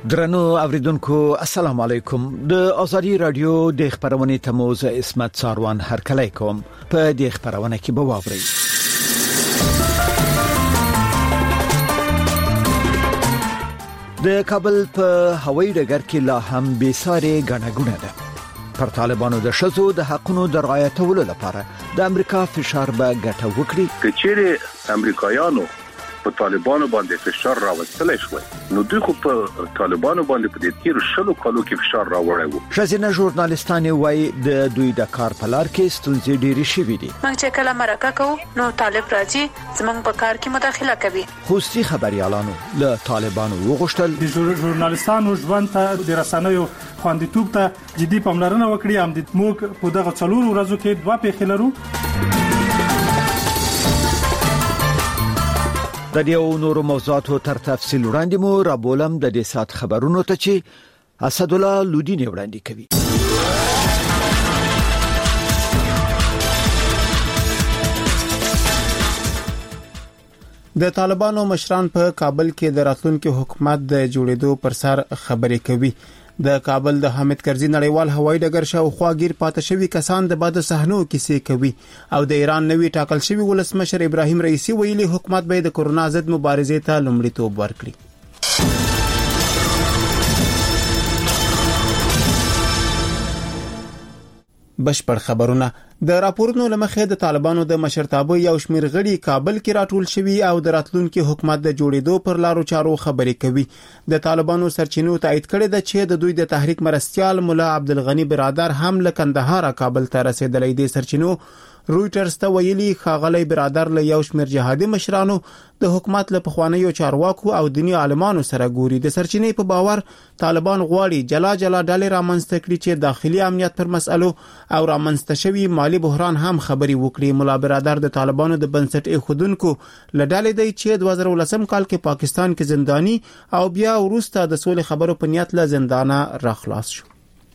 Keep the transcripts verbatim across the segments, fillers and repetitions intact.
درنو اوریدونکو السلام علیکم. د ازادي رادیو د خبرونې تموز اسمت ساروان هرکلی کوم. په دې خبرونه کې به واورئ د کابل په هوایي ډګر کې لا هم بیسارې غنغونه ده. پر طالبانو د شذو د حقونو د رعایتولو لپاره د امریکا فشار به ګټه وکړي. کچېره امریکایانو په طالبانو باندې فشار راوستلی شوی نو دوی خو په طالبانو باندې په دې تیر شلو کالو کې فشار راوړی وو. ښځینه ژورنالیستانې وایي د دوی د کار په لار کې ستونزې ډېرې شوې دي. موږ چې کله مرکه کوو نو طالب راځي زموږ په کار کې مداخله کوي. خوستي خبريالانو له طالبانو وغوښتل د ژورنالیستانو ژوند ته د رسنیو خوندیتوب ته جدي پاملرنه وکړي. هم د موږ په دغه څلور ورځو کې دوه پیښې لرو. د دې او نورو موضوعاتو تر تفصیل وړاندې مو را بولم د دې سات خبرونو ته چې اسد الله لودین وړاندې کوي. د طالبانو مشران په کابل کې د راتلونکي حکومت د جوړېدو پر سر خبرې کوي. د کابل د حامد کرزي نړیوال هوایي ډګر شاوخوا گیر پاتې شوی کسان د باد صحنو کیسې کوي او د ایران نوی ټاکل شوی ولسمشر ابراهیم رئیسی ویلي حکومت به د کورونا ضد مبارزې ته لومړیتوب ورکړي. بشپړ خبرونه. د راپورونو لمخې د طالبانو د مشرتابه یو شمېر غړي کابل کې راټول شوي او د راتلونکي حکومت د جوړېدو پر لارو چارو خبرې کوي. د طالبانو سرچینو تایید کړي ده چې د دوی د تحریک مرستيال مولا عبدالغنی برادر هم له کندهار کابل ته رسیدلی دي. سرچینو رويټرز ته ویلي ښاغلی برادر له یو شمېر جهادي مشرانو د حکومت له پخوانیو چارواکو او دینی عالمانو سره ګوري. د سرچینې په باور طالبان غواړي جلا جلا ډلې رامنځته کړي چې داخلي امنیت پر مسئلو او رامنځته شوی مالی بحران هم خبري وکړي. مولا برادر د طالبانو د بنسټ ایښودونکو له ډلې دی چې دوه زره ولسم کال کې پاکستان کې زنداني او بیا وروسته د سولې خبرو په نیت له زندانه راخلاص شو.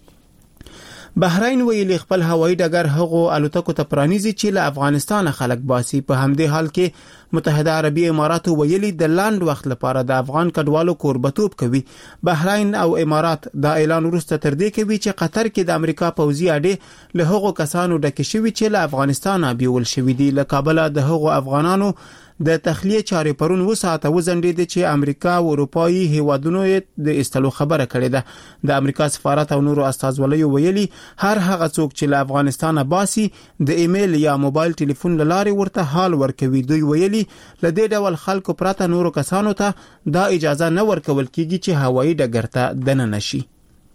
بحرین ویلي خپل هوایي ډګر هغو الوتکو ته پرانیزي چې له افغانستان خلک باسي. په همدې حال کې متحده عربي امارات ویلي د لاند وخت لپاره د افغان کډوالو کوربتوب کوي. بحرین او امارات دا اعلان وروسته تر دې کوي چې قطر کې د امریکا پوځي اډې له هغو کسانو ډکې شوي چې له افغانستان بیول شوي دي. له کابل د هغو افغانانو د تخلیه چارې پرون وساته وزندې چې امریکا او اروپایي هیوادونو د استلو خبره کړې ده. د امریکا سفارت او نورو استازولۍ ویلي هر هغه څوک چې له افغانستان باسي د ایمیل یا موبایل ټلیفون لارې ورته حال ورکوي. دوی ویلي له دې ډول خلکو پراته نورو کسانو ته دا اجازه نه ورکول کیږي چې هوایي ډګر ته دننه شي.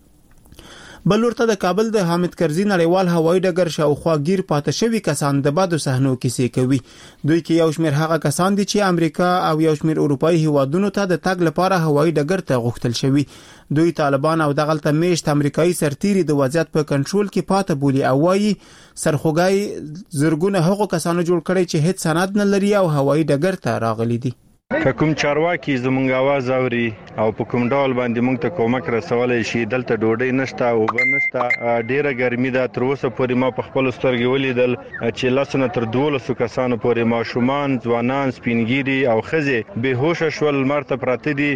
بلورته د کابل د حامد کرزي نړیوال هوایي ډګر شاوخوا گیر پاتې شوی کسان د بادو صحنو کیسې کوي. دوی کې یو شمېر هغه کسان دي چې امریکا او یو شمېر اروپایي هیوادونو ته د تګ لپاره هوایي ډګر ته غوښتل شوی. دوی طالبان او دغلته میشت امریکایي سرتیري د وضعیت په کنټرول کې پاتې بولی او وایي سرخوګای زرګونه هغو کسانو جوړ کړي چې هیڅ سند نه لري او هوایي ډګر ته راغلي دي. که کوم چارواکي زمونږ आवाज اوري او په کوم ډول باندې موږ ته کومک رسولای شي. دلته ډوډۍ نشته او به نشته، ډیره ګرمي ده. تر اوسه پورې ما په خپل سترګې ولیدل چې لاسونه تر دولسو کسانو پورې ماشومان، ځوانان، سپینګیري او ښځې بهوشه شول، لمر ته پراته دي.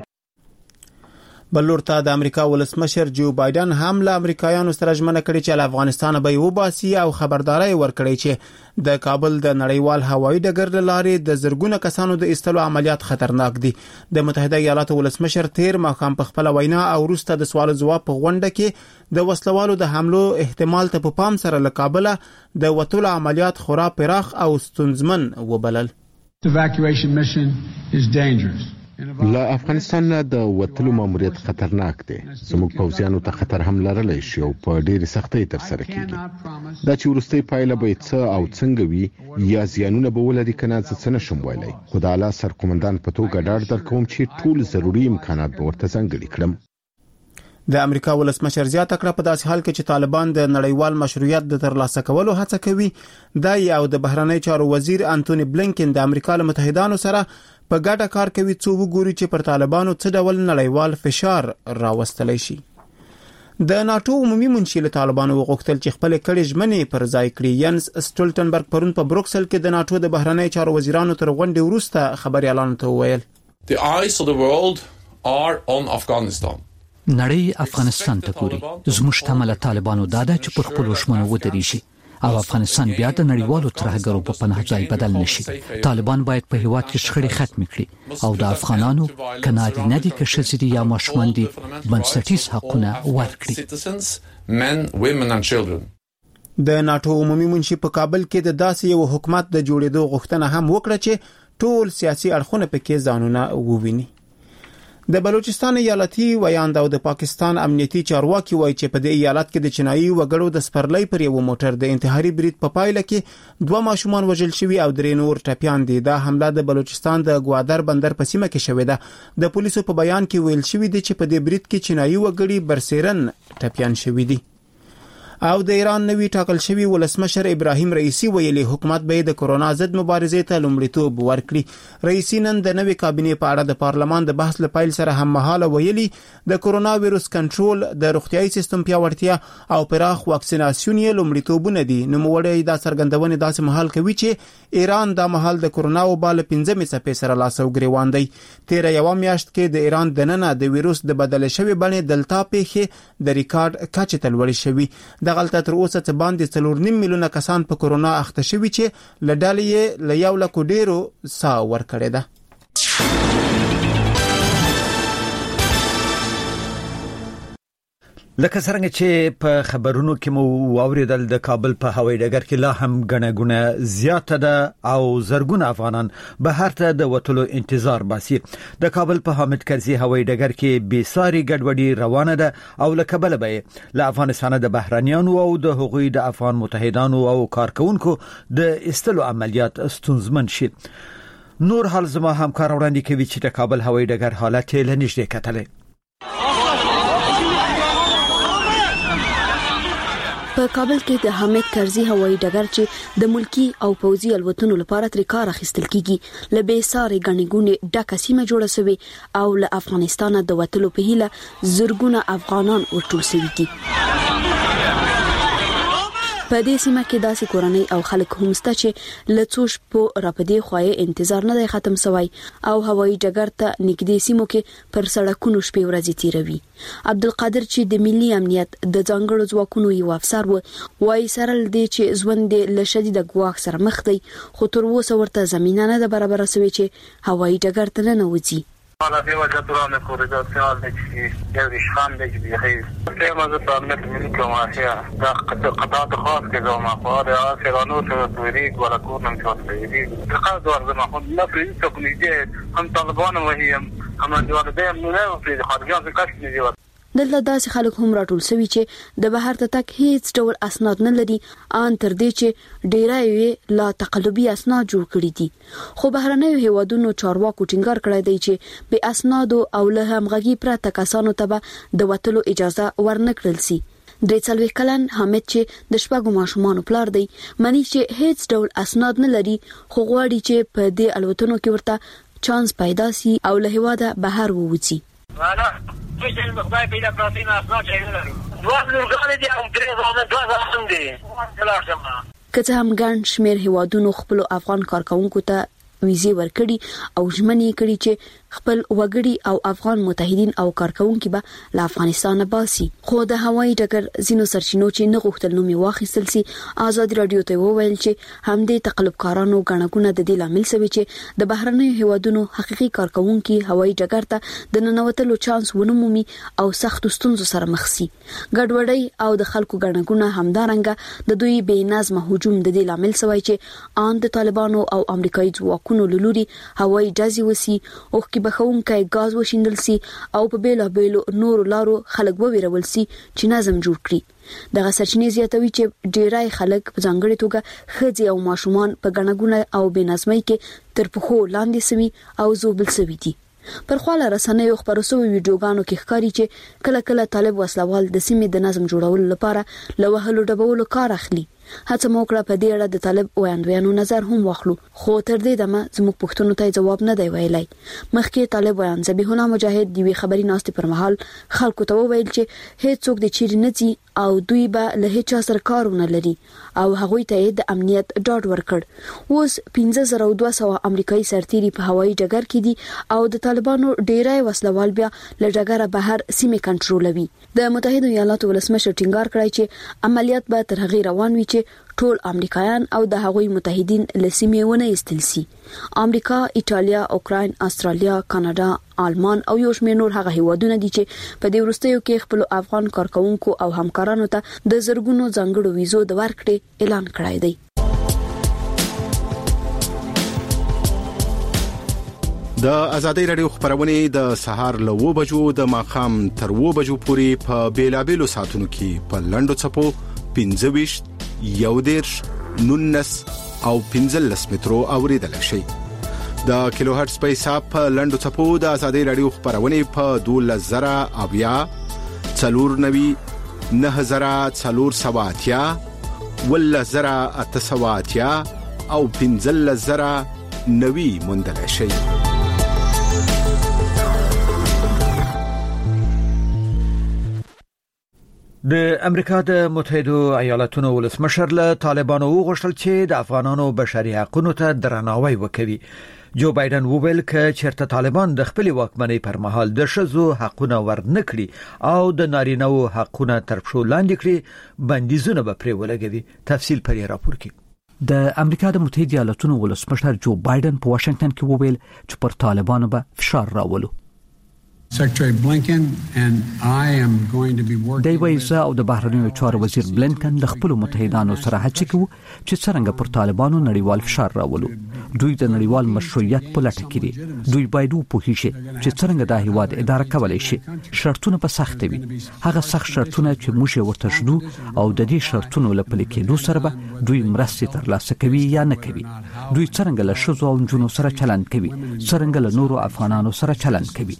بلورته د امریکا ولسمشر جو بایدن هم له امریکایانو سره ژمنه کړې چې له افغانستان به وباسي او خبرداري ورکړي چې د کابل د نړیوال هوایي ډګر لارې د زرګونه کسانو د ایستلو عملیات خطرناک دي. د متحده ایالاتو ولسمشر تیر ماښام په خپل وینا او وروسته د سوال جواب په غونډه کې د وسلوالو د حملو احتمال ته په پام سره له کابل د وټول عملیات خورا پراخ او ستونزمن وبلل. Evacuation mission is dangerous. له افغانستان نه د وټلو ماموریت خطرناک دی. زموږ پوځیانو ته خطر هم لرلی شي او په ډېرې سختۍ تر سره کیږي. دا چې وروستۍ پایله به څه او څنګه وي یا زیانونه به ولري کنه څه نشم ویلی، خو د اعلی سرقومندان په توګه ډاډ درکوم چې ټول ضروري امکانات به ورته ځانګړي کړم. د امریکا ولسمشر زیاته کړه په داسې حال کې چې طالبان د نړیوال مشروعیت د ترلاسه کولو هڅه کوي. دا یو د بهرنی چارو وزیر انټونی بلینکن د امریکا له متحدانو سره په ګډه کار کوي څو وګوري چې پر طالبانو څه ډول نړیوال فشار راوستلی شي. د ناتو عمومي منشي له طالبانو وغوښتل چې خپل کړي ژمنې پر ځای کړي. ینس سټولټنبرګ پرون په بروکسل کې د ناتو د بهرنی چارو وزیرانو تر غونډې وروسته خبري اعلان ته وویل. The eyes of the world are on Afghanistan. نړۍ افغانستان ته ګوري. زموږ تمه له طالبانو دا ده چې پر خپلو ژمنو ودرېږي او افغانستان بیا د نړیوالو ترهګرو په پناه ځای بدل نشي. طالبان باید په هیواد کې شخړې ختم کړي او د افغانانو کناري نه دي که ښځې دي یا ماشومان دي بنسټیز حقونه ورکړي. د ناتو عمومي منشي په کابل کې د داسې یو حکومت د جوړېدو غوښتنه هم وکړه چې ټول سیاسي اړخونه پکې ځانونه وویني. د بلوچستان ایالتي ویاند او د پاکستان امنیتي چارواکي وایي چې په دې ایالت کې د چینایي وګړو د سپرلۍ پر یو موټر د انتحاري برید په پایله کې دوه ماشومان وژل شوي او درې نور ټپیان دي. دا حمله د بلوچستان د ګوادر بندر په سیمه کې شوې ده. د پولیسو په بیان کې ویل شوی دی چې په دې برید کې چینایي وګړي برسېرن ټپیان شوي دي. او د ایران نوی ټاکل شوی ولسمشر ابراهیم رئیسی ویلي حکومت به د کرونا ضد مبارزې ته لومړیتوب ورکړي. رئیسی نن د نوې کابینې په اړه د پارلمان د بحث لپاره سره هم مهاله ویلي د کرونا وایروس کنټرول، د روغتيایي سیستم پیاوړتیا او پراخ واکسیناسیون یې لومړیتوبونه دي. نو موړی دا څرګندونه داسې مهال کوي چې ایران د مهال د کرونا وبال پنځمې څپې سره لاس او ګریوان دی. تیر یو میاشت کې د ایران دننه د وایروس د بدل شوی بڼې دلتا پیښه د ریکارډ کچې ته لوړ شوی. دغلته تر اوسه څه باندې څلور نیم میلیونه کسان په کرونا اخته شوي چې له ډلې له یو لکو ډیرو سا ورکړې ده. لکه څنګه چې په خبرونو کې مو واوریدل د کابل په هوایي ډګر کې لا هم غنغونه زیاته ده او زرګونه افغانان بهر ته د وټلو انتظار باسي. د کابل په حامد کرزي هوایي ډګر کې بېساري ګډوډي روانه ده او لکه بل به له افغانستان د بهرانيانو او د حقوقي د افغان متحدانو او کارکونکو د استلو عملیات ستونزمن شي. نور حال زما همکار وړاندې کوي چې د کابل هوایي ډګر حالت له نږدې کتلې. په کابل کې د حامد کرزي هوایي ډګر چې د ملکی او پوځي الوتنو لپاره تر کار اخیستل کیږي له بې ساري غنیګونې ډکه سیمه جوړه شوې او له افغانستان د وټلو په هیله زرګونه افغانان ورټول شوي دي. په دې سیمه کې داسې کورنۍ او خلک هم شته چې له څو شپو راپدې خوای انتظار نه دی ختم شوی او هوایي ډګر ته نږدې سیمو کې پر سړکونو شپې ورځې تیروي. عبدالقادر چې د ملي امنیت د ځانګړو ځواکونو یو افسر و وايي سره لدې چې ژوند له شدید ګواښ سره مخ دی خو تر اوسه ورته زمينه نه ده برابر شوې چې هوایي ډګر ته نه وځي. حالا في وجه دوران كوريداسيون دي جوي شخام دي بيخيز كما زطامت منكم واشياء دا قطعات خاص كذا ما قال سيرانو توريد ولا كورنا متوسطين تقاد ورد ما خد لا في تقنيات هم طالبان وهي هم الوالدين من في خارجان في كشف دي. دلته داسې خلک هم راټول شوي چې د بهر ته تک هیڅ ډول اسناد نه لري ان تر دې چې ډیره یې لا تقلبي اسناد جوړ کړي دي. خو بهرنیو هیوادونو چارواکو ټینګار کړی دی چې به اسناد او له همغږي پرته کسانو ته به د وټلو اجازه ورنکړل سي. د څلوي کلن حامد چې د شپږو ماشومانو پلار دی مانی چې هیڅ ډول اسناد نه لري خو غواړي چې په دې الوتنو کې ورته چانس پیدا سي او له هواده بهر ووځي. مش المقدار بلا بروتين أصناع شيء واحد من قال دي أم تريز هذا جواز عندي لا جماعة کته هم ګڼ شمیر هیوادونو خپل افغان کارکونکو ته ویزې ورکړي او ژمنې کړي چې خپل وګړي او افغان متحدین او کارکونکو به له افغانستان باسي. خو د هوایي ډګر زینو سرچینو چې نه غوښتل نو می واخیستل سي. آزاد رادیو ته وویل چې همدې تقلبکارانو غنغونه د دې لامل سوي چې د بهرنیو هیوادونو حقيقي کارکونکو هوایي ډګر ته د ننوتلو چانس ونمومي او سخت ستونزو سره مخ سي. ګډوډي او د خلکو غنغونه همدارنګه د دوی بې نظم هجوم د دې لامل سوي چې ان د طالبانو او امریکایي ځواکونو لوري هوایي ډزې وسی او کې بخونکای غاز وشیندل سي او په بیلا بیلو نور لارو خلک وویرول سي چې نظم جوړ کړي. دغه سرچینې زیاتوي چې ډیرای خلک په ځانګړي توګه خځې او ماشومان په غنغونه او بنظمۍ کې تر پخو لاندې سوي او زوبل سوي دي. پر خواله رسنیو خبرو سوي ویډیوګانو کې ښکاري چې کله کله طالب وسلوال د سیمې د نظم جوړولو لپاره له وهلو ډبولو کار اخلي هڅه مو کړه په دې اړه د طالب وایندویانو نظر هم واخلو خو تر دې دمه زموږ پښتنو ته جواب نه دی ویلای. مخکې طالب وایند ذبیح الله مجاهد دی خبري ناستې پر مهال خلکو ته وویل چې هیڅ څوک د چیرې نه ځي او دوی به له هیڅ سره کارونه لري او هغوی ته د امنیت ډاډ ورکړ. اوس پنځه زره دوه سوه امریکایي سرتیري په هوایي ډګر کې دي او د طالبانو ډیری وسلوال بیا له ډګره بهر سیمه کنټرولوي. د متحده ایالاتو ولسمشر ټینګار کړی چې عملیات به تر هغه روان وي چې ټول امریکایان او د هغوی متحدین له سیمې ونه ایستل شي. امریکا، ایتالیا، اوکراین، استرالیا، کاناډا، آلمان او یو شمېر نور هغه هیوادونه دي چې په دې وروستیو کې خپل افغان کارکونکو او همکارانو ته د زرګونو ځانګړو ویزو د ورکړې اعلان کړی دی. د ازادي رادیو خبرونه د سهار له و بجو د ماخام تر و بجو پورې په بیلابېلو ساعتونو کې په لندو چپو پنځه ویشت یو دیرش نونس او پنځلس مترو اوریدل شي. د کیلو هرتز په حساب په لندو چپو د ازادي رادیو خبرونه په دوولس زره اویا څلور نوي نه زره څلور سواتیا ولا زره اته سواتیا او پنځلس زره نوي مندل شي. د امریکا د متحده ایالاتونو ولسمشر له طالبانو وغوښتل چې د افغانانو بشري حقوقو ته درناوی وکړي. جو بایدن وویل چې چیرته طالبان د خپل واکمنۍ پر مهال د ښځو حقوقونه ورنکړي او د نارینه‌و حقوقونه تر پښو لاندې کړي بندیزونه به پرې ولګوي. تفصیل پر راپور کې. د امریکا د متحده ایالاتونو ولسمشر جو بایدن په واشنگټن کې وویل چې پر طالبانو به فشار راولو. Secretary Blinken and I am going to be working. دی وایي او د بهرنیو چارو وزیر بلنکن د خپل متحدانو سره هڅه کوي چې څنګه پر طالبانو نړیوال فشار راولو. دوی د نړیوال مشروعیت په لټه کې دي. دوی باید وپوهیږي چې څنګه د هیواد اداره کولای شي. شرطونه په سخت وي. هغه سخت شرطونه چې موږ یې ورته شدو او د دې شرطونو لپاره کېدو سره به دوی مرستې ترلاسه کوي یا نه کوي. دوی څنګه له ښځو او نجونو سره چلند کوي، څنګه له نورو افغانانو سره چلند کوي.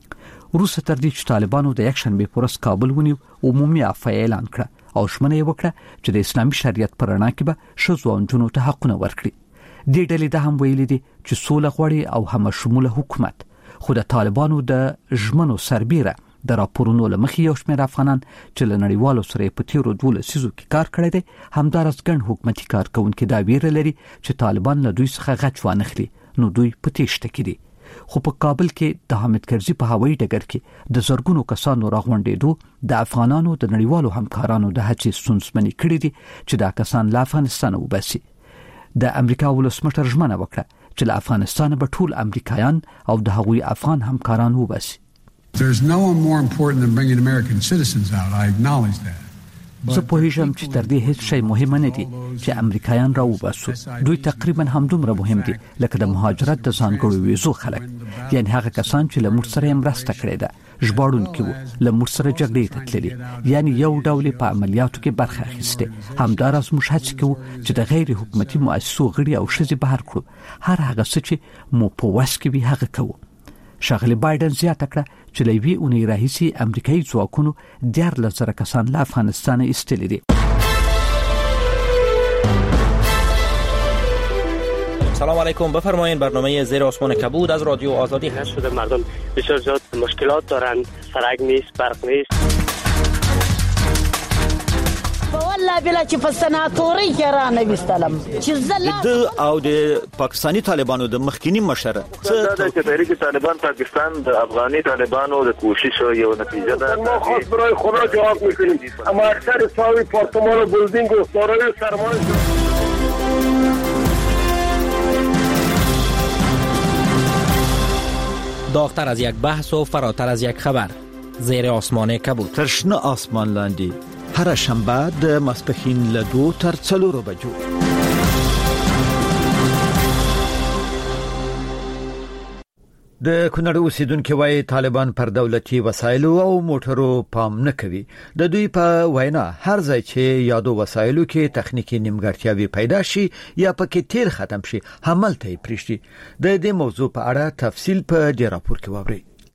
وروسته تر دې چې طالبانو د یکشنبه په ورځ کابل ونیو عمومي عفو اعلان کړ او شمنه یې وکړه چې د اسلامي شریعت پر رڼا کې به ښځو او نجونو ته حقونه ورکړي. دې ډلې د هم ویلي دي چې سوله غواړي او هم شموله حکومت. خو د طالبانو د ژمنو سربیره د راپورونو لمخې یو شمېر افغانان چې له نړیوالو سره په تیرو دوه لسیزو کې کار کړی دی همدارس ګڼ حکومتي کارکونکي دا ویره لري چې طالبان له دوی څخه غچ وانخلي نو دوی په تېښته کې دي. خو په کابل کې د حامد کرزي په هوایي ډګر کې د زرګونو کسانو راغونډېدو د افغانانو د نړیوالو همکارانو د هڅې ستونزمنې کړې دي چې دا کسان له افغانستان وباسي. د امریکا ولسمشر ژمنه وکړه چې له افغانستان به ټول امریکایان او د هغوی افغان همکاران وباسي. There's no one more important than bringing American citizens out. I acknowledge that. زه پوهیږم چې تر دې هیڅ شی مهم نه دي چې امریکایان راوباسو. دوی تقریبا همدومره مهم دي لکه د مهاجرت د ځانګړو ویزو خلک، یعنی هغه کسان چې له موږ سره مرسته کړې ده، ژباړونکي وو، له موږ سره جګړې ته تللي، یعنی یو ډول په عملیاتو کې برخه اخیسته. همداراز موږ هڅه کوو چې د غیر حکومتي مؤسسو غړي او ښځې بهر کړو. هر هغه څه چې مو په وس کې وي هغه کوو. ښاغلي بایدن زیاته کړه چې له یوې اونۍ راهیسې امریکایي ځواکونو دیارلس زره کسان له افغانستانه ایستلي دي. سلام علیکم، بفرمایید. برنامه زیر آسمان کبود از رادیو آزادی هست. شده مردم بسیار زیاد مشکلات دارند، سرک نیست، برق نیست. والله بلا چې په سناتوري کې را نه وستلم چې زله د او د پاکستانی طالبانو د مخکینی مشر څه چې تحریک طالبان پاکستان د افغاني طالبانو د کوشش یو نتیجه ده. ما خاص برای خدا جواب میکنیم، اما اکثر ساوی پارتمان و بلدینگ و سارای سرمایه داغتر از یک بحث و فراتر از یک خبر. زیر آسمان کبود. ترشنه آسمان لاندی هر شنبه د ماسپښین له دوه تر څلورو بجو. د کونړ اوسیدونکو وايي طالبان پر دولتي وسایلو او موټرو پام نه کوي. د دوی په وینا هر ځای چې یادو وسایلو کې تخنیکی نیمګړتیاوي پیدا شي یا پکې تیل ختم شي هملته یې پریږدي. د دې موضوع په اړه تفصیل په دې راپور کې واورئ.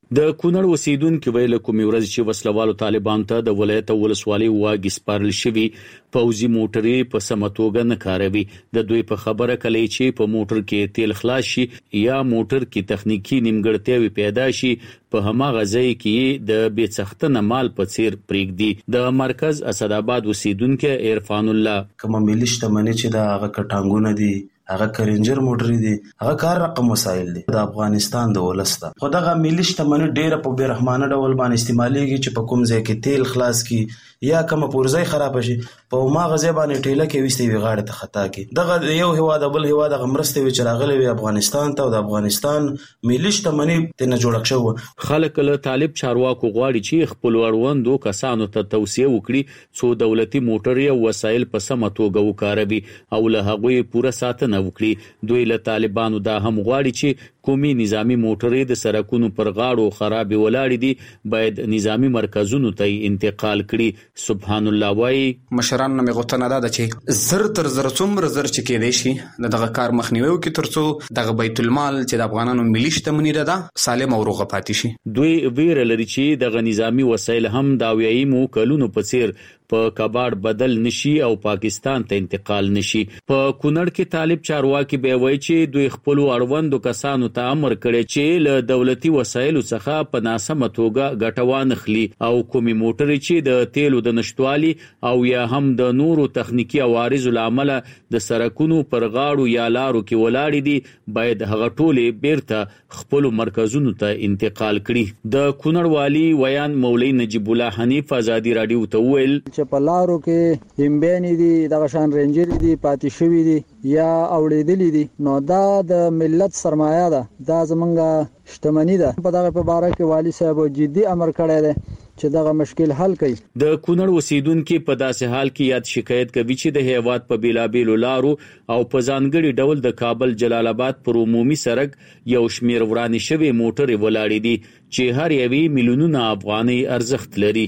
د کونړ اوسیدونکو ویل کومې ورځ چې وسلوالو طالبان ته د ولایت ولسوالۍ واګي سپارل شوی پوځي موټرې په سمتوګه نه کاروي. د دوی په خبره کلی چې په موټر کې تیل خلاص شي یا موټر کې تخنیکی نیمګړتیاوي پیدا شي په هماغه ځای کې د بیڅختنه مال په څیر پریږدي. د مرکز اسداباد اوسیدونکو عرفان الله کوم ملي شتمنۍ چې د هغه کټانګونه دي هغه کرنجر موټر دي هغه کار رقم وسایل دي د افغانستان د ولسته خو دغه ملي شتمنۍ ډیره په بیرحمانه ډول باندې استعمالېږي چې په کوم ځای کې تیل خلاص کی یا کوم پورځای خراب شي په ما غزه باندې ټیله کې وستې وی غاړه ته خطا کې دغه یو هوا د بل هوا د غمرسته وی چراغلي وی افغانستان ته او د افغانستان ملي شتمنۍ تنه جوړ شو. خلک له طالب چارواکو غواړي چې خپل وروندو کسانو ته توصيه وکړي څو دولتي موټر یا وسایل په سمه توګه وکاروي او له هغه پوره ساتنه وکړي. دوی له طالبانو دا هم غواړي چې قومي نظامی موټرې د سرکونو پر غاړو خراب ولاړ دي باید نظامی مرکزونو ته انتقال کړي. سبحان الله وای مشران نه غوښتنه ده چې زر تر زر څومره زر چې کېدې شي دغه کار مخنیوي وکړي ترڅو دغه بیت المال چې د افغانانو ملي شتمنۍ ده سالم او روغه پاتې شي. دوی ویره لري چې دغه نظامی وسایل هم د اویایي موکلونو په څیر په کباړ بدل نشي او پاکستان ته انتقال نشي. په کونړ کې طالب چارواکي به وایي چې دوی خپل اړوندو کسانو ته امر کړي چې له دولتي وسایلو څخه په ناسمه توګه ګټه وانخلي او کومي موټرې چې د تیلو د نشټوالي او یا هم د نورو تخنیکی عوارض لامل د سرکونو پر غاړو یا لارو کې ولاړ دي باید هغه ټولې بیرته خپل مرکزونو ته انتقال کړي. د کونړ والی ویان مولوی نجیب الله حنیف آزادی رادیو ته ویل چې په لارو کې همبېنې دي دغه شان رینجر دي پاتې شوی دي یا اوړېدلې دي نو دا د ملت سرمایه ده دا زمونږه شتمنۍ ده. په دغه په باره کې والی صاحب جدي امر کړی دی چې دغه مشکل حل کړي. د کونړ اوسیدونکو په داسې حال کې یاد شکایت کوي چې د هیواد په بیلابیلو لارو او په ځانګړي ډول د کابل جلال آباد پر عمومي سړک یو شمیر ورانه شوی موټر ولاړ دي چې هر یوې میلیونونه افغاني ارزښت لري.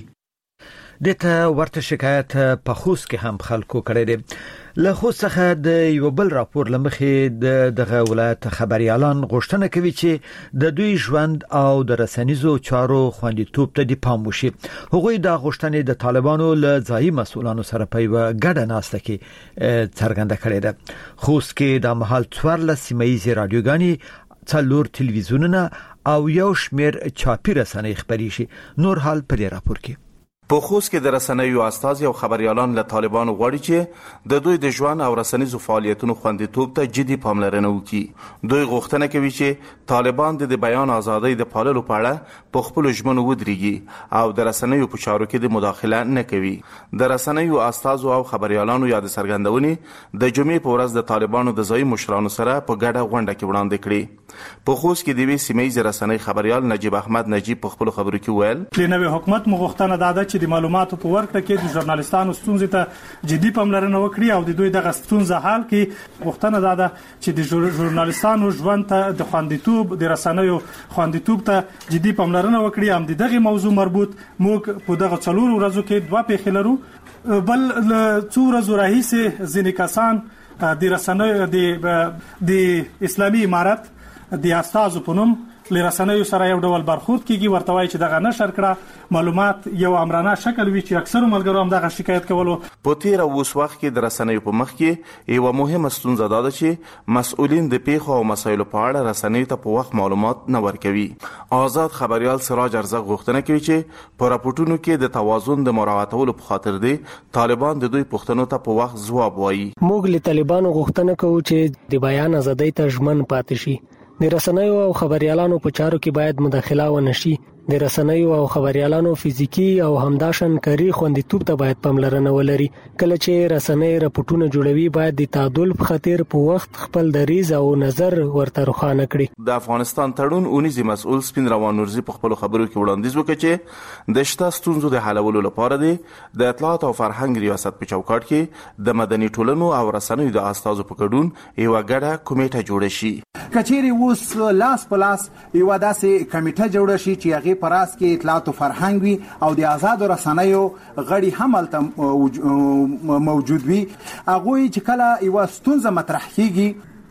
دته ورته شکایت په خوست کې هم خلکو کړی دی. له خوست څخه د یو بل راپور لمخې د دغه ولایت خبريالان غوښتنه کوي چې د دوی ژوند او د رسنیزو چارو خوندیتوب ته د پام وشي. هغوی د غوښتنې د طالبانو له ځایي مسؤلانو سره په یو ګډه ناسته کې څرګنده کړې ده. خوست کې د محل څوارلس سیمایي رادیوګانې څلور تلویزیونونه او یو شمیر چاپی رسنۍ خبري شي. نور حال په دې راپور کې په خوست کې د رسنیو استازي او خبريالان له طالبانو غواړي چې د دوی د ژوند او رسنیزو فعالیتونو خوندیتوب ته جدي پاملرنه وکړي. دوی غوښتنه کوي چې طالبان د بیان ازادۍ د پاللو په اړه په خپل ژمنو ودرېږي او د رسنیو په چارو کې د مداخله نه کوي. د رسنیو استازو او خبريالانو یاد څرګندونې د جمعې په ورځ د طالبانو د ځایي مشرانو سره په ګډه غونډه کې وړاندې کړې. په خوست کې د وی سیمې رسنۍ خبريال نجیب احمد نجیب په خپل خبرو کې ویل چې نوې حکومت مو غوښتنه ده چې د معلوماتو په ورکړه کې د ژورنالیستانو ستونزې ته جدي پاملرنه وکړي او د دوی دغه ستونزه حل کړي. غوښتنه ده چې د ژورنالیستانو ژوند ته د خوندیتوب د رسنیو خوندیتوب ته جدي پاملرنه وکړي. هم دغه موضوع مربوط موږ په دغه څلور ورځو کې دوه پیښې لرو. بل څو ورځې راهیسې ځینې کسان د رسنیو د د اسلامي امارت د استازو په نوم لرسنیو سره یو ډول برخورد کیږي ورته وایي چې دغه نشر کړه معلومات یو امرانه شکل وی چې اکثر ملګرو هم دغه شکایت کولو. په تیر اوس وخت کې د رسنیو په مخ کې یو مهمه ستونزه ده چې مسؤلین د پیښو او مسایلو په اړه رسنیو ته په وخت معلومات نه ورکوي. آزاد خبريال سراج ارزق غوښتنه کوي چې په راپورټونو کې د توازن د مراعاتولو په خاطر دی طالبان د دوی پوښتنو ته په وخت ځواب وایي. موږ له طالبانو غوښتنه کوو چې د بیان ازادۍ ته ژمن پاتې شي. د رسنیو او خبريالانو په چارو کې باید مداخله ونشي. د رسنیو او خبريالانو فزیکی او همداشن کاری خوندیتوب ته باید پاملرنه ولري. کله چې رسنۍ راپورټونه جوړوي باید د تعادل په خاطر په وخت خپل دریز او نظر ورته روښانه کړي. د افغانستان تړون اونیزي مسؤل سپین روان نورزي په خپل خبرو کې وړاندیز وکړ چې د شته ستونزو د حلولو لپاره د اطلاعات او فرهنګ ریاست په چوکاټ کې د مدني ټولنو او رسنیو د استازو په ګډون یو ګډه کمیټه جوړه شي. کچېری اوس لاس په لاس یو داسې کمیټه جوړه شي چې هغه پراس کې اطلاعات او فرهنګ وي او د آزاد رسنیو غړي هم الته موجود وي. هغه چې کله یو ستونزه مطرح کیږي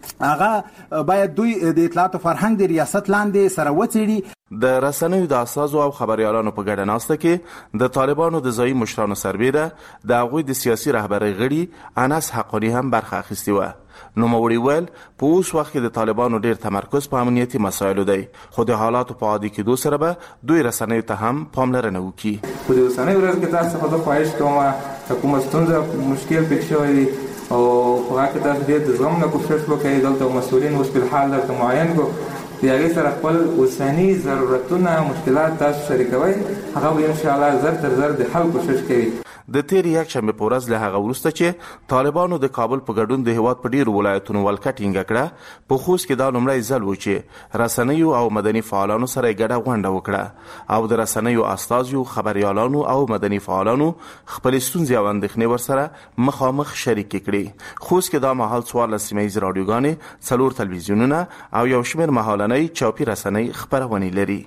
هغه باید دوی د اطلاعات او فرهنګ د ریاست لاندې سره وڅېړي. د رسنیو د اساسو او خبريالانو په ګډه ناسته کې د طالبانو د ځایي مشرانو سربېره د هغوی د سیاسي رهبرۍ غړي انس حقانی هم برخه اخیستې وه. نوموړي ویل په اوس وخت کې د طالبانو ډېر تمرکز په امنیتي مسایلو دی، خو د حالاتو په عادي کېدو سره به دوی رسنیو ته هم پاملرنه وکړي. خو د اوسنۍ ورځ کې تاسو څخه زه خواهش کوم چې کومه ستونزه مشکل پېښ شوی دی او په هغه کې تاسو ډېر د زغم نه کوشش وکړئ. دلته مسؤلین اوس په حال درته معین کړو د هغې سره خپل اوسني ضرورتونه مشکلات تاسو شریکوئ، هغه به انشاءالله زر تر زر د حل کوشش کوي. د تیر یک شنبه په ورځ له هغه وروسته چې طالبانو د کابل په ګډون د هیواد په ډیرو ولایتونو ولکه ټینګه کړه، په خوست کې دا لومړی ځل و چې رسنیو او مدني فعالانو سره یې ګډه غونډه وکړه او د رسنیو استازیو، خبريالانو او مدني فعالانو خپل ستونزې او اندېښنې ورسره مخامخ شریکې کړې. خوست کې دا مهال څوارلس سیمه ییزې راډیوګانې، څلور تلویزیونونه او یو شمېر مهالنۍ چاپي رسنۍ خپرونې لري.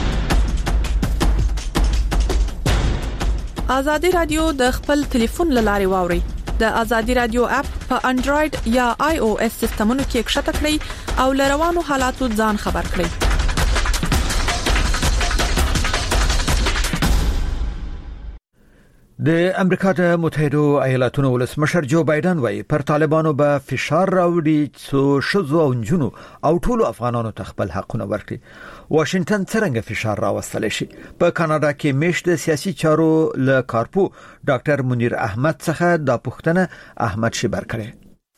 ازادي رادیو د خپل ټلیفون لارې واوري. د ازادي رادیو اپ په انډراید یا آی او اس سیستمونو کې ښکته کړئ او لروانو حالاتو ځان خبر کړئ. د امریکا د متحده ایالاتونو ولسمشر جو بایدن وايي پر طالبانو به فشار راوړي څو شذو او نجونو او ټولو افغانانو ته خپل حقونه ورکړي. واشنگټن څنګه فشار راوستل شي؟ په کاناډا کې میشت سیاسي چارو له کارپو ډاکټر منیر احمد څخه د پښتنه احمد شبر کړي.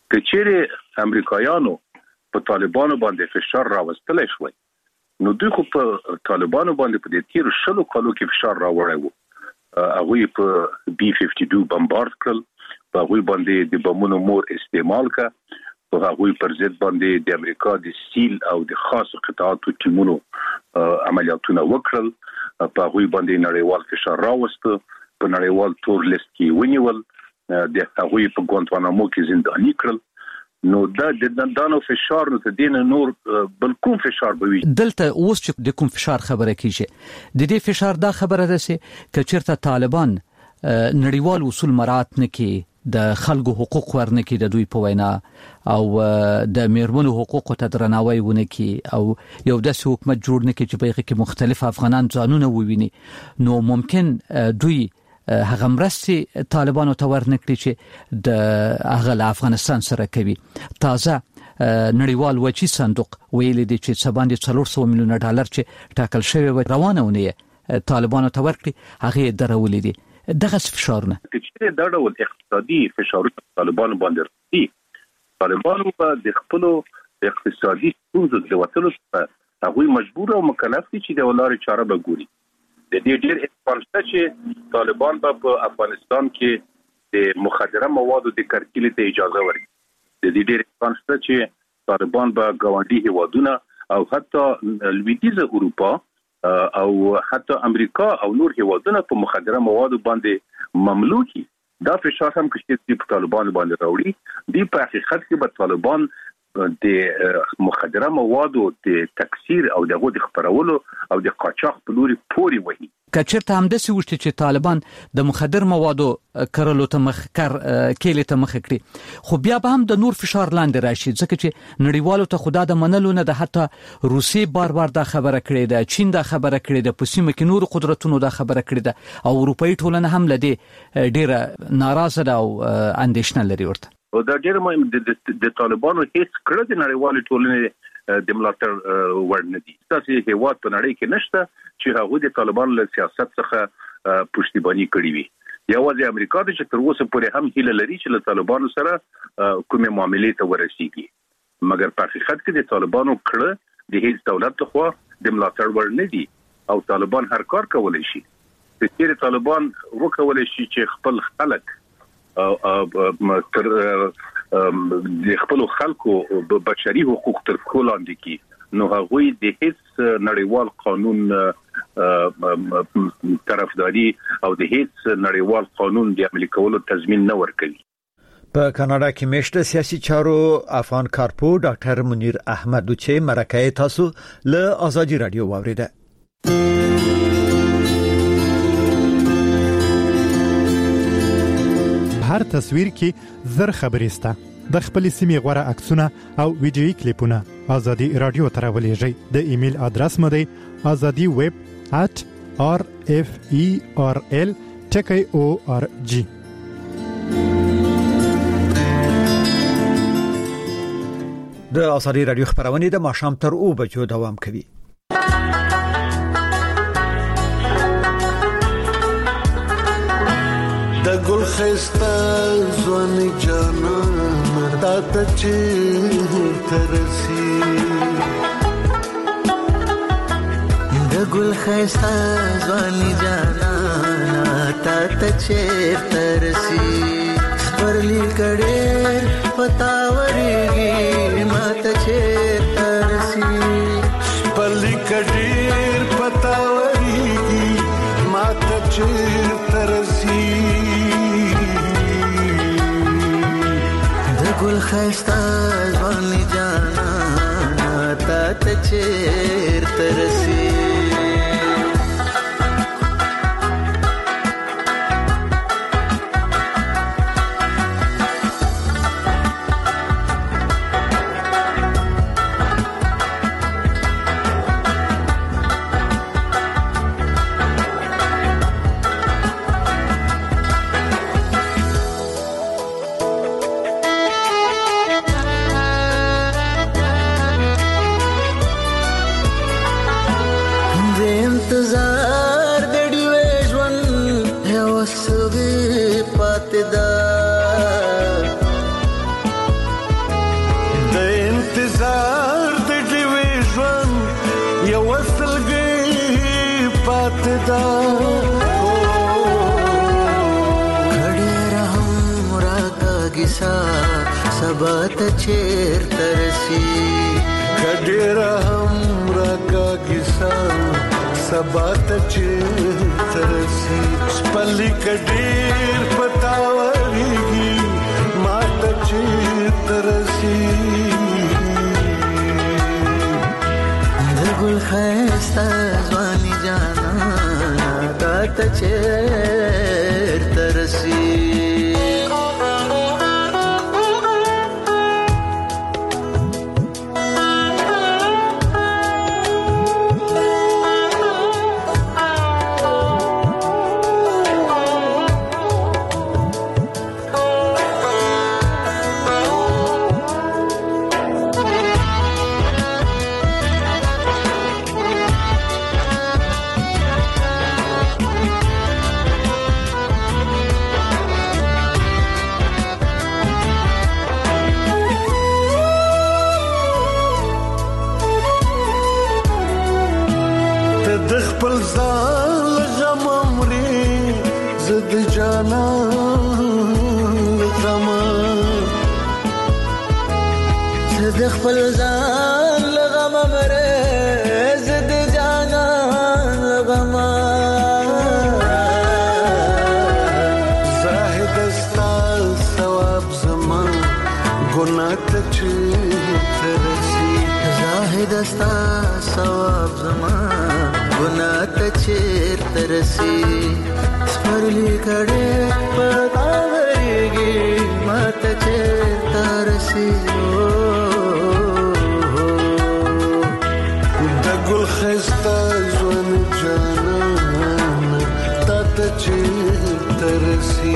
کچېره امریکایانو په طالبانو باندې فشار راوستل شوی نو دوی خو په طالبانو باندې په دې تیر شلو کالو کې فشار راوړی وو. هغوی په بي ففټي ټو بمبارد کړل، په هغوی باندې د بمونو مور استعمال کا، په هغوی پر ضد باندې د امریکا د سیل او د خاص قطاعاتو ټیمونو عملیاتونه وکړل، په هغوی باندې نړیوال فشار راوست، په نړیوال تور لیست کې ونیول، د هغوی په ګوانتانامو کې زنداني کړل. نو دا د دانو فشار نو ته دین نور بل کوم فشار به وي. دلته اوس چې د کوم فشار خبره کیږي، د دې فشار دا خبره ده چې کچرته طالبان نړیوال اصول مراعات نه کوي، د خلکو حقوق ورنه کوي د دوی په وینا، او د میرمنو حقوقو ته درناوی ونه کوي، او یو داسې حکومت جوړ نه کوي چې په هغه کې مختلف افغانان ځانونه وویني. نو ممکن دوی هغه مرستې طالبانو ته ورنکړي چې د هغه له افغانستان سره کوي. تازه نړیوال وچی صندوق ویل دي چې سباندې څلور سوه میلیونه ډالر چې ټاکل شوی و روانه ونه طالبانو ته ورکړي، هغه درولې دي. دغه فشارونه چې دا ډول اقتصادي فشارونه طالبانو باندې راځي، طالبانو په د خپل اقتصادي ستونزو د وټلو څخه هغوی مجبور او مکلف دي چې د ولارې چاره به ګوري. د دې ډېر احتمال شته چې طالبان په افغانستان کې د مخدره موادو د کرکیلې ته اجازه ورکړي. د دې ډېر احتمال شته چې طالبان به ګاونډي هیوادونه او حتی لویدیځه اروپا او حتی امریکا او نور هیوادونه په مخدره موادو باندې مملوکي. دا فشار هم چې په طالبان باندې راوړي، دی په حقیقت کې به طالبان د مخدره موادو د تکثیر او دغه د خپرولو او د قاچاق په لوري پوري وهي. کچرته هم د سوشت چې طالبان د مخدر موادو کرلو ته مخ کار کېلې ته مخ کړي، خو بیا به هم د نور فشار لاندې راشي، ځکه چې نړیوالو ته خدا د منلو نه د حتی روسي بار بار دا خبره کړې ده، چین دا خبره کړې ده، په سیمه کې نور قدرتونو دا خبره کړې ده، او اروپאי ټولنه هم لدی ډیره ناراضه ده او اندېښنه لري ورته. او دا ډېر مهم د طالبانو هیڅ کړه د نړیوالې ټولنې د ملاتړ وړ نه دي. تاسو هیواد په نړۍ کې نشته چې هغه د طالبانو له سیاست څخه پښتیبانی کړی وي. یوازې امریکا د چې تر اوسه پورې هم هیله لري چې له طالبانو سره کومې معاملې ته ورسیږي، مګر په حقیقت کې د طالبانو کړه د هیڅ دولت لخوا د ملاتړ وړ نه دي او طالبان هر کار کولی شي. د تیر طالبان وکولای شي چې خپل خلک او تر د خپل خلکو بشري حقوق تر پښو لاندې کی، نو هغوی د هیڅ نړیوال قانون طرفداري او د هیڅ نړیوال قانون د عملي کولو تضمین نه ورکوي. په کاناډا کې میشته سیاسي چارو افغان کارپو ډاکټر منیر احمد چې مرکه تاسو له ازادي رادیو واوریده. هر تصویر کې زر خبرې سته، د خپل سیمې غوړه عکسونه او ویډیوي کلیپونه ازادي رادیو ته راولېږئ. د ایمیل ادرس مو دی azadi web at r f e r l ټکی او ار جی. د ازادي رادیو خبرونه د ماښام تر او بجو دوام کوي. د ګل خستا ځواني جانان تا ته چې ترسي د ګل خستا ځواني جانان تا ته چې ترسي پرلی کړه پتاوري ما ته چې ترسي پرلی کړه پتاوري ما ته چې ترسي ګل خستا ځواني جانا تا ته چیر ترسي سبات چیر ترسی کډیر هم راکا کیسا سبات چیر ترسی سپلی کډیر پتاوريږي مات چیر ترسی دګل خستا ځواني جانا تا چیر ترسی د خپل ځان لغم مره زد جانان لغم زاهد استا ثواب زمان ګناه ته ترسي زاهد استا ثواب زمان ګناه ته ترسي سپرلی کړه پتاوريږي ماته چې ترسي ګل خستا ځواني جانا تا ته چې ترسي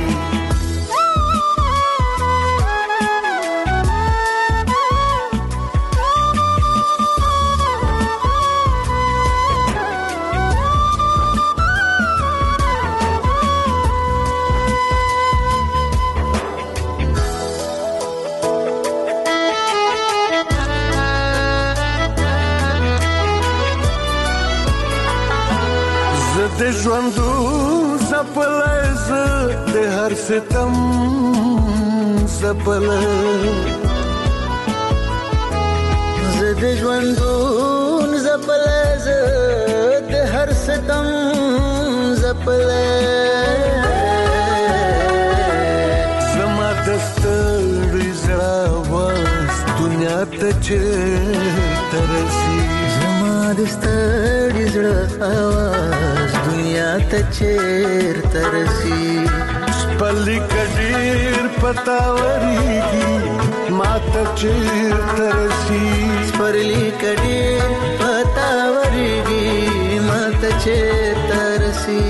د ژوندو زپلز د هر ستم زپل ز د ژوندو زپلز د هر ستم زپل زما دستړي زړه واس دنیا ته چې ترسي زما دستړي زړه واس دنیا ته چیر ترسي پلی کډیر پتاوريږي ماته چیرته رسی پلی کډیر پتاوريږي ماته چیرته رسی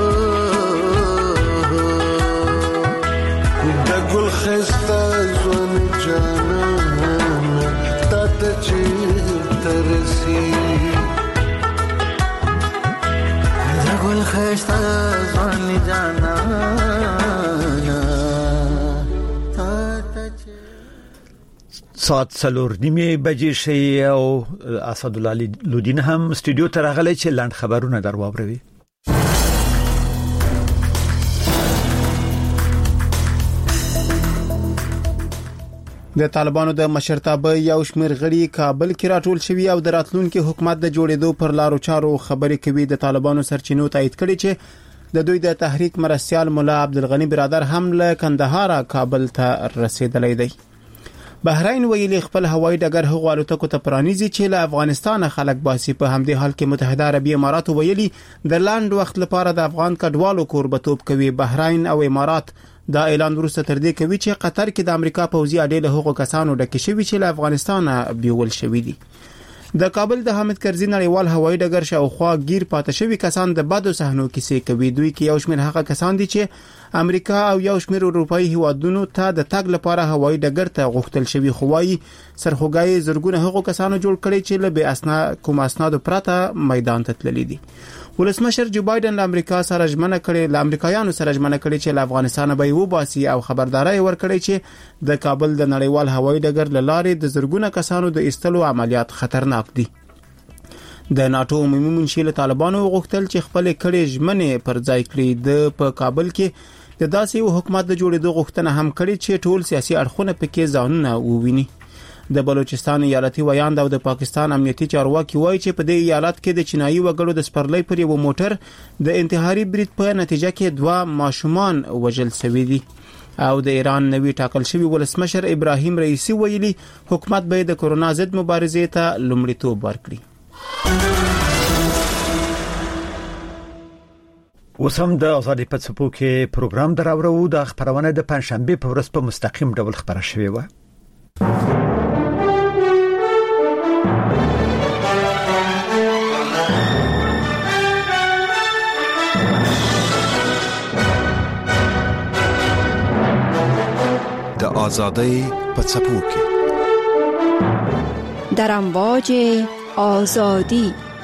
د ګل خستا ځوان جانا تاته چیرته رسی د ګل خستا ځوان جانا ساعت څلور نیمه بجې شي او اسد الله لودین هم استودیو ته راغلی چې لاند خبرونه درواوروي. د طالبانو د مشرتابه یو شمېر غړي کابل کې راټول شوي او د راتلونکي حکومت د جوړېدو پر لارو چارو خبرې کوي. د طالبانو سرچینو تایید کړي چې د دوی د تحریک مرستيال مولا عبدالغنی برادر هم له کندهار کابل ته رسیدلی دی. بحرین ویلي خپل هوایي ډګر هغو الوتکو ته پرانیزي چې له افغانستان خلک باسي. په همدې حال کې متحده عربي امارات ویلي د لاند وخت لپاره د افغان کډوالو کوربتوب کوي. بحرین او امارات دا اعلان وروسته تر دې کوي چې قطر کې د امریکا پوځي اډې له هغو کسانو ډکې شوي چې له افغانستان بیول شوي دي. د کابل د حامد کرزي نړیوال هوایي ډګر شاوخوا گیر پاتې شوي کسان د بدو صحنو کیسې کوي. دوی کې یو شمېر هغه کسان دي چې امریکا او یو شمېر اروپאי هیوادونو ته د تګ لپاره هوایي ډګر ته غوښتل شوي. خوایي سرخوږی زرګونه هغو کسانو جوړ کړي چې له بې اسنا کوم اسناد پرته میدان ته تللي دي. ولسمشر جو بایدن له امریکا سره ژمنه کړې له امریکایانو سره ژمنه کړې چې له افغانستان به یې وباسي او خبرداري ورکړي چې د کابل د نړیوال هوایي ډګر له لارې د زرګونه کسانو د ایستلو عملیات خطرناک دي. د ناتو عمومي منشي له طالبانو غوښتل چې خپل کړي ژمنې پر ځای کړي. د په کابل کې د داسې یو حکومت د جوړېدو غوښتنه هم کړې چې ټول سیاسي اړخونه پکې ځانونه وویني. د بلوچستان ایالتي ویاند او د پاکستان امنیتي چارواکي وایي چې په دې ایالت کې د چینایي وګړو د سپرلۍ پر یو موټر د انتحاري برید په نتیجه کې دوه ماشومان وژل شوي دي. او د ایران نوی ټاکل شوی ولسمشر ابراهیم رئیسی ویلي حکومت به د کورونا ضد مبارزې ته لومړیتوب ورکړي. اوس هم د ازادي په څپو کې پروګرام دراوړو. د خبرونه د پنځشنبه په ورځ په مستقیم ډول خبره شوې و. د آزادۍ په څپو کې در امواج آزادی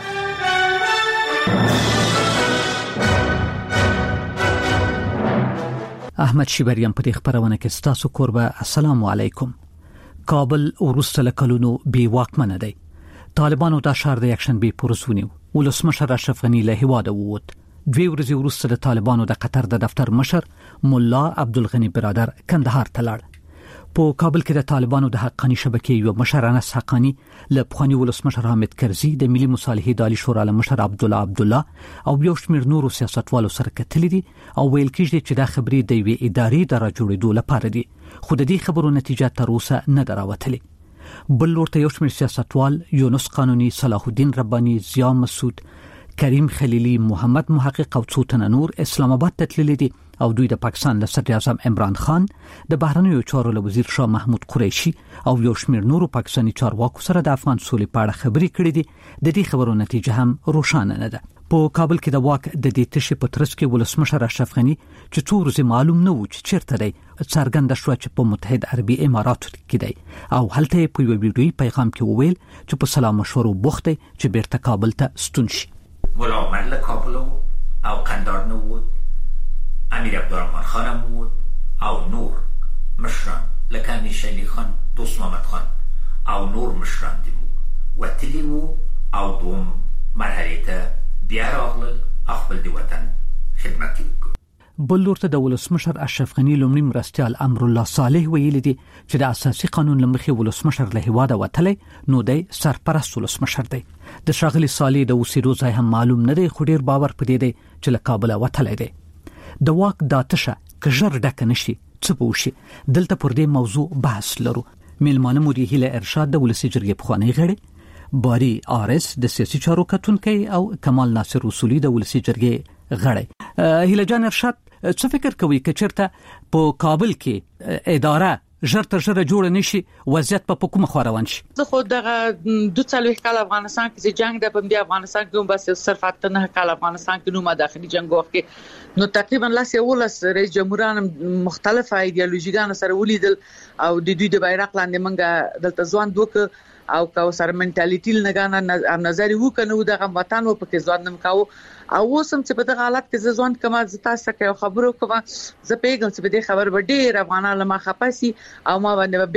احمد شیبریان په دې خبرونه کې ستاسو قربه. السلام علیکم. کابل وروسته له کلونو بې واکمنه دی. طالبانو دا ښار د یکشنبه پورز ونیو. ولسمشر اشرف غنی له هیواده ووت. دوی ورځې وروسته د طالبانو د قطر د دفتر مشر مولا عبدالغنی برادر کندهار ته لاړ. په کابل کې د طالبانو د حقانی شبکې یو مشر انس حقانی له پخوانی ولسمشر حامد کرزي د ملي مصالحې دالي شورا له مشر عبد الله عبد الله او یو شمېر نورو سیاستوالو سره کتلې دي او ویل کېږي چې دا خبرې د یوې ادارې د راجوړېدو لپاره دي، خو د دې خبرو نتیجه تر اوسه نه دراوتلې. بل ورته یو شمېر سیاستوال یونس قانوني، صلاح الدین رباني، ضیا مسعود، کریم خلیلی، محمد محقق او څو تنه نور اسلام آباد ته تللي دي او دوی د پاکستان له صدر اعظم عمران خان، د بهرنیو چارو له وزیر شاه محمود قریشي او یو شمېر نورو پاکستاني چارواکو سره د افغان سولې په اړه خبرې کړې دي. د دې خبرو نتیجه هم روښانه نه ده. په کابل کې د واک د دې تشې په ترڅ کې ولسمشر اشرف غنی چې څو ورځې معلوم نه و چې چیرته دی، څرګنده شوه چې په متحده عربي اماراتو کې دی او هلته په یو ویډیویي پیغام کې وویل چې په سلام مشورو بوخت دی چې بیرته کابل ته ستون شي. مولا عمر له کابل او قندهار نه ووت، امیر عبدالرحمن خان هم ووت او نور مشران لکه امیر شیلی خان، دوست محمد خان او نور مشران دي وتلي وو او دوم مرحله ته بیا راغلل خپل د وطن خدمت وکړي. بل ورته د ولسمشر اشرف غنی لومړي مرستیال امر الله صالح ویلي دي چې د اساسي قانون لمخې ولسمشر له هیواده وتلی نو دی سرپرست ولسمشر دی. د شاغلي صالح د اوسېدو ځای هم معلوم نه دی، خو ډیر باور پدې دی چې له کابل وتلی دی. د واک دا تشه که ژر ډکه نشي څه به وشي؟ دلته پر دې موضوع بحث لرو. میلمانه مو دي هیله ارشاد د ولسي جرګې پخوانی غړي، باری آرس د سیاسي چارو کتونکي او کمال ناصر اصولي د ولسي جرګې غړی. هیله جان ارشاد څه فکر کوي چې چیرته په کابل کې اداره ژر تر ژره جوړ نشي وضعیت په کومه خو روان شي؟ زه خو دغه دوه څلوي کال افغانستان کې چې جنگ د پم دی افغانستان کې بس صرف اتنه کال افغانستان کې نو ما داخلي جنگ وکړ نو تقریبا لاس یو لاس رئیس جمهوران مختلفه ایدئولوژیګان سره ولیدل او د دوی د بیرغ لاندې منګه دلته ځوان دوک او کا سره منټالیټی لنګانه ام نظر وکنه دغه وطن و پکې ځوان نم کاو او وسم چې په دغه حالت کې ځوان کما زتا سکه خبرو کوم زه پیګم چې په دې خبر وړي افغانان لمه خپاسي او ما باندې